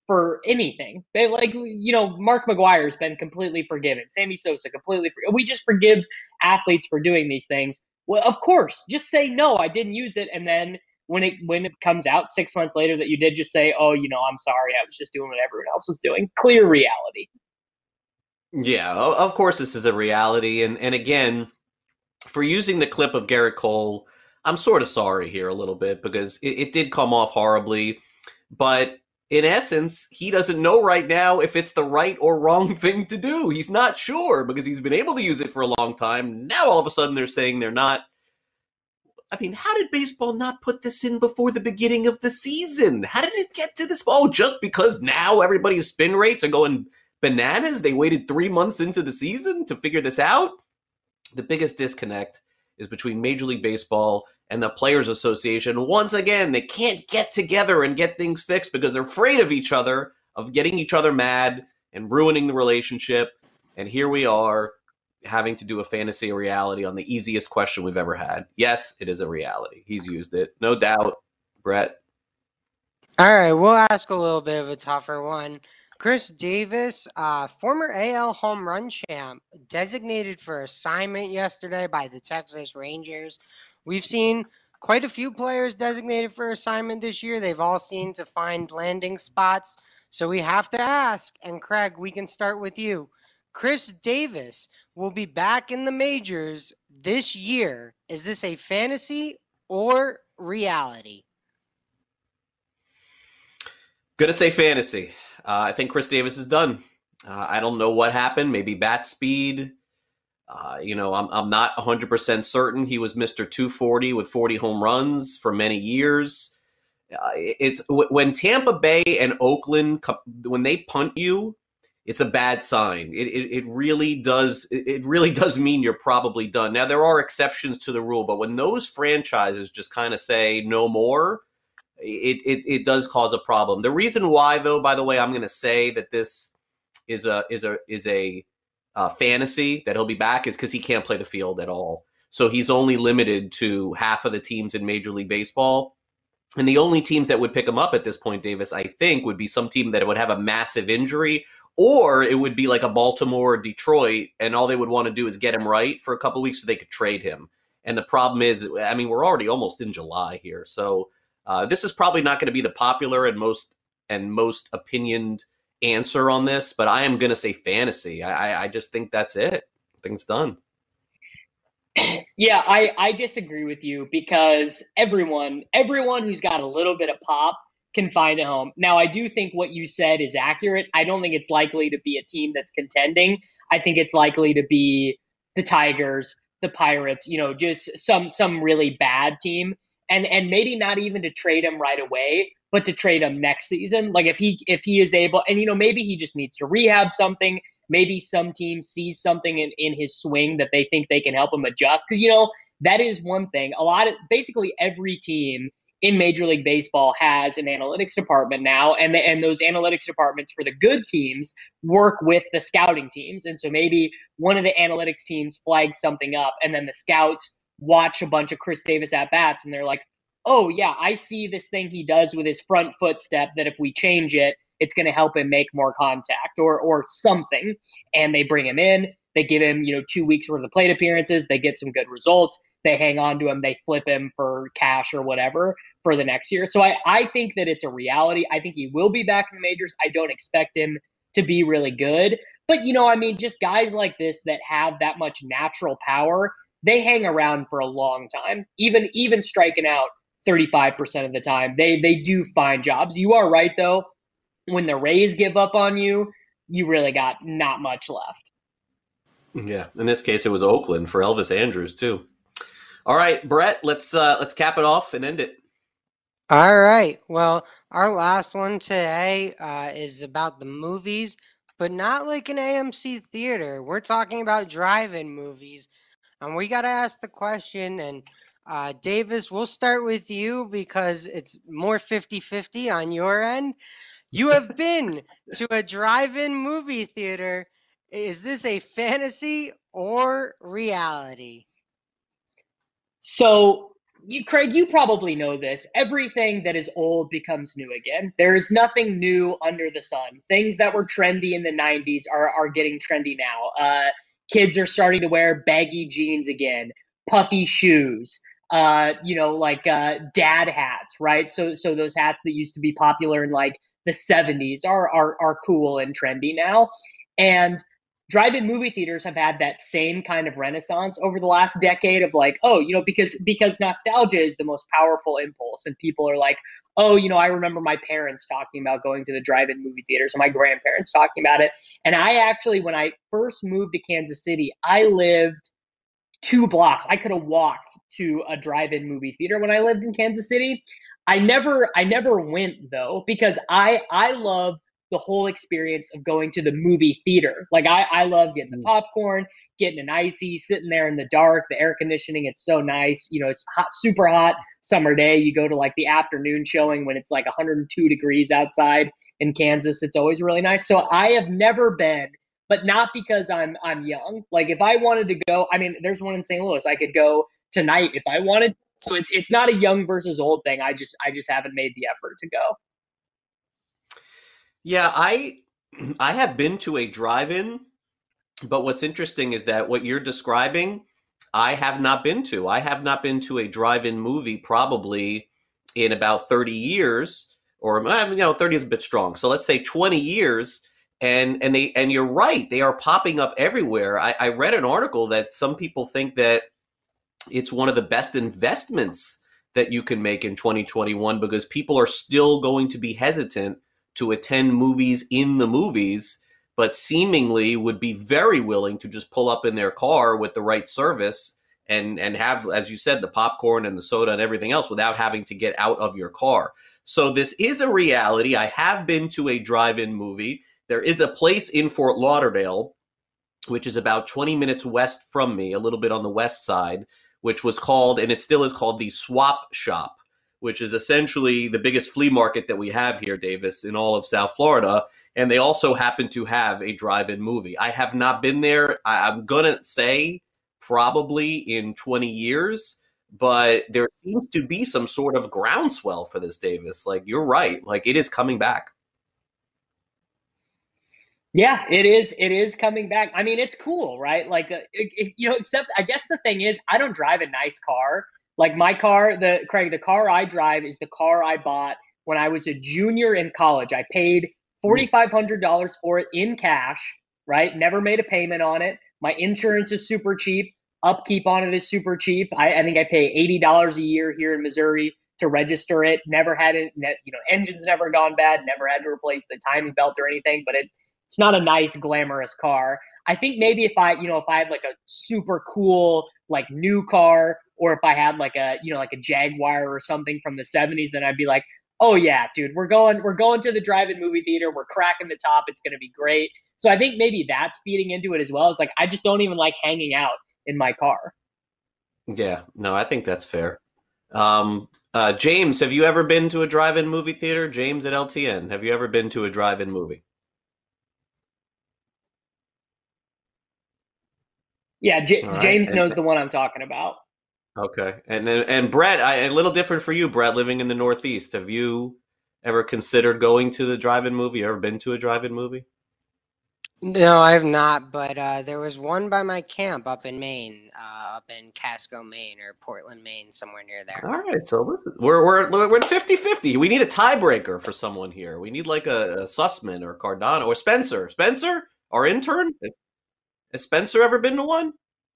for anything. They like, you know, Mark McGuire's been completely forgiven. Sammy Sosa completely. For, we just forgive athletes for doing these things. Well, of course, just say no, I didn't use it, and then when it when it comes out six months later that you did, just say, oh, you know, I'm sorry, I was just doing what everyone else was doing. Clear reality. Yeah, of course this is a reality, and and again, for using the clip of Gerrit Cole, I'm sort of sorry here a little bit because it, it did come off horribly, but in essence, he doesn't know right now if it's the right or wrong thing to do. He's not sure because he's been able to use it for a long time. Now all of a sudden they're saying they're not. I mean, how did baseball not put this in before the beginning of the season? How did it get to this? Oh, just because now everybody's spin rates are going bananas? They waited three months into the season to figure this out? The biggest disconnect is between Major League Baseball and the Players Association. Once again, they can't get together and get things fixed because they're afraid of each other, of getting each other mad and ruining the relationship. And here we are having to do a fantasy or reality on the easiest question we've ever had. Yes, it is a reality. He's used it, no doubt. Brett? All right, we'll ask a little bit of a tougher one. Chris Davis, uh, former A L home run champ, designated for assignment yesterday by the Texas Rangers. We've seen quite a few players designated for assignment this year. They've all seen to find landing spots. So we have to ask, and Craig, we can start with you. Chris Davis will be back in the majors this year. Is this a fantasy or reality? Gonna say fantasy. Uh, I think Chris Davis is done. Uh, I don't know what happened. Maybe bat speed. Uh, you know, I'm I'm not one hundred percent certain. He was Mister two forty with forty home runs for many years. Uh, it's when Tampa Bay and Oakland, when they punt you, it's a bad sign. It it, it really does. It really does mean you're probably done. Now there are exceptions to the rule, but when those franchises just kind of say no more, It, it it does cause a problem. The reason why, though, by the way, I'm going to say that this is a is a is a uh, fantasy that he'll be back is because he can't play the field at all. So he's only limited to half of the teams in Major League Baseball, and the only teams that would pick him up at this point, Davis, I think, would be some team that would have a massive injury, or it would be like a Baltimore or Detroit, and all they would want to do is get him right for a couple weeks so they could trade him. And the problem is, I mean, we're already almost in July here, so. Uh, this is probably not going to be the popular and most and most opinioned answer on this, but I am going to say fantasy. I, I just think that's it. I think it's done. Yeah, I, I disagree with you because everyone everyone who's got a little bit of pop can find a home. Now, I do think what you said is accurate. I don't think it's likely to be a team that's contending. I think it's likely to be the Tigers, the Pirates, you know, just some some really bad team. And and maybe not even to trade him right away, but to trade him next season. Like if he if he is able, and you know maybe he just needs to rehab something. Maybe some team sees something in, in his swing that they think they can help him adjust. Because you know that is one thing. A lot of basically every team in Major League Baseball has an analytics department now, and the, and those analytics departments for the good teams work with the scouting teams. And so maybe one of the analytics teams flags something up, and then the scouts watch a bunch of Chris Davis at bats and they're like, oh yeah, I see this thing he does with his front foot step that if we change it, it's going to help him make more contact or or something. And they bring him in, they give him, you know, two weeks worth of plate appearances, they get some good results, they hang on to him, they flip him for cash or whatever for the next year. So I, I think that it's a reality. I think he will be back in the majors. I don't expect him to be really good. But, you know, I mean, just guys like this that have that much natural power, they hang around for a long time, even even striking out thirty-five percent of the time. They they do find jobs. You are right, though. When the Rays give up on you, you really got not much left. Yeah, in this case, it was Oakland for Elvis Andrus, too. All right, Brett, let's uh, let's cap it off and end it. All right. Well, our last one today uh, is about the movies, but not like an A M C theater. We're talking about drive-in movies. And we got to ask the question, and uh, Davis, we'll start with you because it's more fifty-fifty on your end. You have been to a drive-in movie theater. Is this a fantasy or reality? So you, Craig, you probably know this. Everything that is old becomes new again. There is nothing new under the sun. Things that were trendy in the nineties are, are getting trendy now. Uh, kids are starting to wear baggy jeans again, puffy shoes, uh, you know, like uh, dad hats, right? So so those hats that used to be popular in like the seventies are are are cool and trendy now. And drive-in movie theaters have had that same kind of renaissance over the last decade of like, oh, you know, because because nostalgia is the most powerful impulse. And people are like, oh, you know, I remember my parents talking about going to the drive-in movie theaters and my grandparents talking about it. And I actually, when I first moved to Kansas City, I lived two blocks. I could have walked to a drive-in movie theater when I lived in Kansas City. I never, I never went though, because I, I love the whole experience of going to the movie theater. Like I, I love getting the popcorn, getting an icy, sitting there in the dark, the air conditioning. It's so nice. You know, it's hot, super hot summer day. You go to like the afternoon showing when it's like one hundred two degrees outside in Kansas. It's always really nice. So I have never been, but not because I'm, I'm young. Like if I wanted to go, I mean, there's one in Saint Louis. I could go tonight if I wanted. So it's, it's not a young versus old thing. I just, I just haven't made the effort to go. Yeah, I I have been to a drive-in, but what's interesting is that what you're describing, I have not been to. I have not been to a drive-in movie probably in about thirty years, or you know, thirty is a bit strong. So let's say twenty years, and and they and you're right, they are popping up everywhere. I, I read an article that some people think that it's one of the best investments that you can make in twenty twenty-one because people are still going to be hesitant to attend movies in the movies, but seemingly would be very willing to just pull up in their car with the right service and and have, as you said, the popcorn and the soda and everything else without having to get out of your car. So this is a reality. I have been to a drive-in movie. There is a place in Fort Lauderdale, which is about twenty minutes west from me, a little bit on the west side, which was called, and it still is called, the Swap Shop, which is essentially the biggest flea market that we have here, Davis, in all of South Florida. And they also happen to have a drive-in movie. I have not been there, I, I'm going to say, probably in twenty years, but there seems to be some sort of groundswell for this, Davis. Like, you're right. Like, it is coming back. Yeah, it is. It is coming back. I mean, it's cool, right? Like, uh, it, it, you know, except I guess the thing is, I don't drive a nice car. Like my car, the Craig, the car I drive is the car I bought when I was a junior in college. I paid four thousand five hundred dollars for it in cash, right? Never made a payment on it. My insurance is super cheap. Upkeep on it is super cheap. I, I think I pay eighty dollars a year here in Missouri to register it. Never had it, you know, engine's never gone bad. Never had to replace the timing belt or anything, but it, it's not a nice, glamorous car. I think maybe if I, you know, if I had like a super cool, like new car, or if I had like a, you know, like a Jaguar or something from the seventies, then I'd be like, oh yeah, dude, we're going, we're going to the drive-in movie theater. We're cracking the top. It's going to be great. So I think maybe that's feeding into it as well. It's like, I just don't even like hanging out in my car. Yeah, no, I think that's fair. Um, uh, James, have you ever been to a drive-in movie theater? James at L T N, have you ever been to a drive-in movie? Yeah, J- right. James and, knows the one I'm talking about. Okay, and and Brett, I, a little different for you, Brett, living in the Northeast. Have you ever considered going to the drive-in movie? You ever been to a drive-in movie? No, I have not, but uh, there was one by my camp up in Maine, uh, up in Casco, Maine, or Portland, Maine, somewhere near there. All right, so listen, we're we're we're fifty-fifty. We need a tiebreaker for someone here. We need like a, a Sussman or Cardano or Spencer. Spencer, our intern. Has Spencer ever been to one?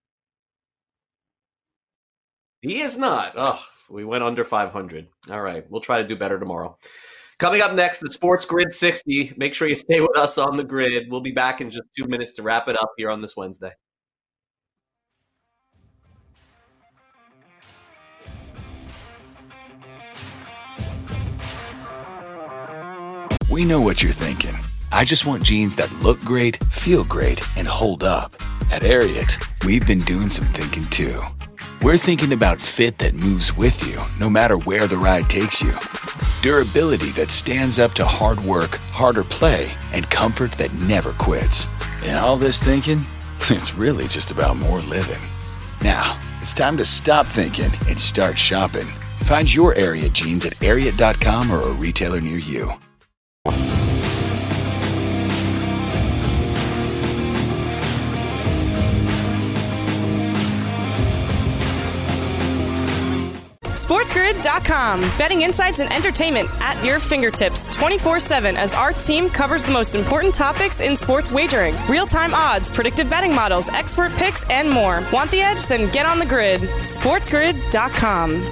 He is not. Oh, we went under five hundred. All right, we'll try to do better tomorrow. Coming up next, the Sports Grid sixty. Make sure you stay with us on the grid. We'll be back in just two minutes to wrap it up here on this Wednesday. We know what you're thinking. I just want jeans that look great, feel great, and hold up. At Ariat, we've been doing some thinking too. We're thinking about fit that moves with you, no matter where the ride takes you. Durability that stands up to hard work, harder play, and comfort that never quits. And all this thinking, it's really just about more living. Now, it's time to stop thinking and start shopping. Find your Ariat jeans at ariat dot com or a retailer near you. SportsGrid dot com. Betting insights and entertainment at your fingertips twenty-four seven as our team covers the most important topics in sports wagering. Real-time odds, predictive betting models, expert picks, and more. Want the edge? Then get on the grid. SportsGrid dot com.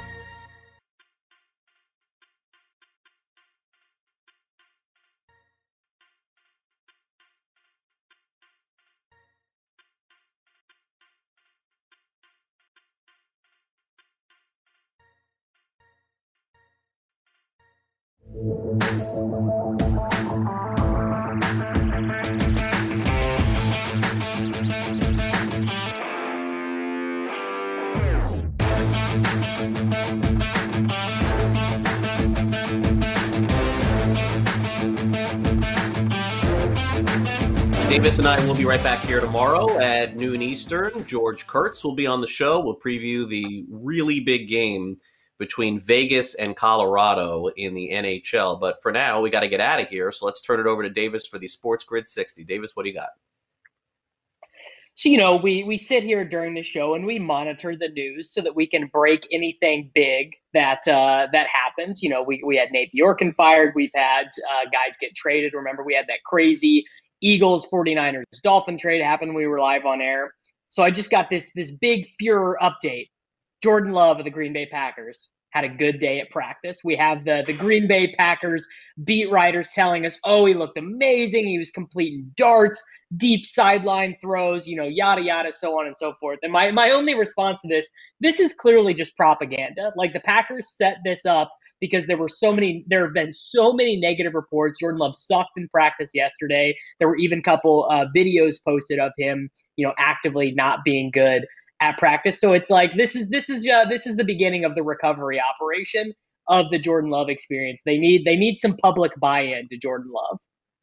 Davis and I will be right back here tomorrow at noon Eastern. George Kurtz will be on the show. We'll preview the really big game between Vegas and Colorado in the N H L. But for now, we got to get out of here. So let's turn it over to Davis for the Sports Grid sixty. Davis, what do you got? So, you know, we, we sit here during the show and we monitor the news so that we can break anything big that uh, that happens. You know, we, we had Nate Bjorken fired. We've had uh, guys get traded. Remember, we had that crazy Eagles, forty-niners, Dolphin trade happen when we were live on air. So I just got this this big Fuhrer update. Jordan Love of the Green Bay Packers had a good day at practice. We have the, the Green Bay Packers beat writers telling us, oh, he looked amazing. He was completing darts, deep sideline throws, you know, yada, yada, so on and so forth. And my, my only response to this, this is clearly just propaganda. Like, the Packers set this up because there were so many, there have been so many negative reports. Jordan Love sucked in practice yesterday. There were even a couple uh, videos posted of him, you know, actively not being good at practice. So it's like, this is, this is, uh, this is the beginning of the recovery operation of the Jordan Love experience. They need, they need some public buy-in to Jordan Love.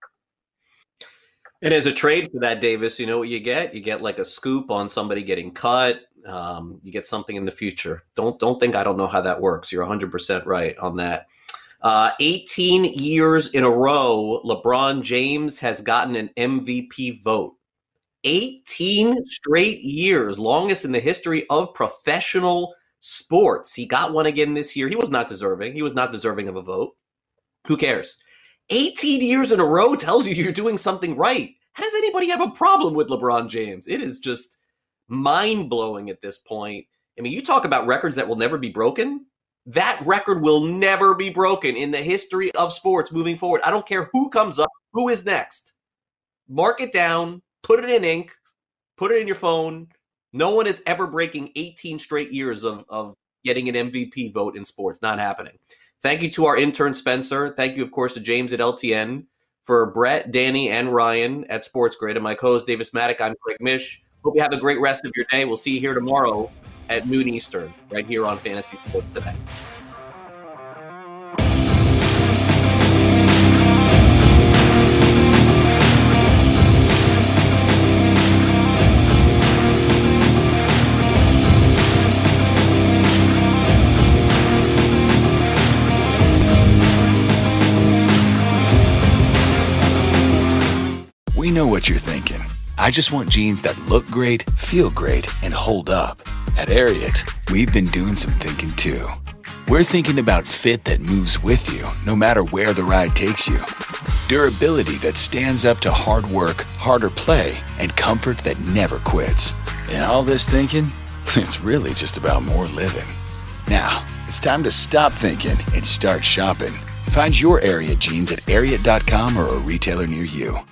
And as a trade for that, Davis, you know what you get? You get like a scoop on somebody getting cut. Um, you get something in the future. Don't don't think I don't know how that works. You're one hundred percent right on that. Uh, eighteen years in a row, LeBron James has gotten an M V P vote. eighteen straight years, longest in the history of professional sports. He got one again this year. He was not deserving. He was not deserving of a vote. Who cares? eighteen years in a row tells you you're doing something right. How does anybody have a problem with LeBron James? It is just mind-blowing at this point. I mean, you talk about records that will never be broken. That record will never be broken in the history of sports moving forward. I don't care who comes up, who is next. Mark it down, put it in ink, put it in your phone. No one is ever breaking eighteen straight years of, of getting an M V P vote in sports. Not happening. Thank you to our intern, Spencer. Thank you, of course, to James at L T N. For Brett, Danny, and Ryan at Sports Grid, and my co-host, Davis Maddock, I'm Craig Mish. Hope you have a great rest of your day. We'll see you here tomorrow at noon Eastern, right here on Fantasy Sports Today. We know what you're thinking. I just want jeans that look great, feel great, and hold up. At Ariat, we've been doing some thinking too. We're thinking about fit that moves with you, no matter where the ride takes you. Durability that stands up to hard work, harder play, and comfort that never quits. And all this thinking, it's really just about more living. Now, it's time to stop thinking and start shopping. Find your Ariat jeans at ariat dot com or a retailer near you.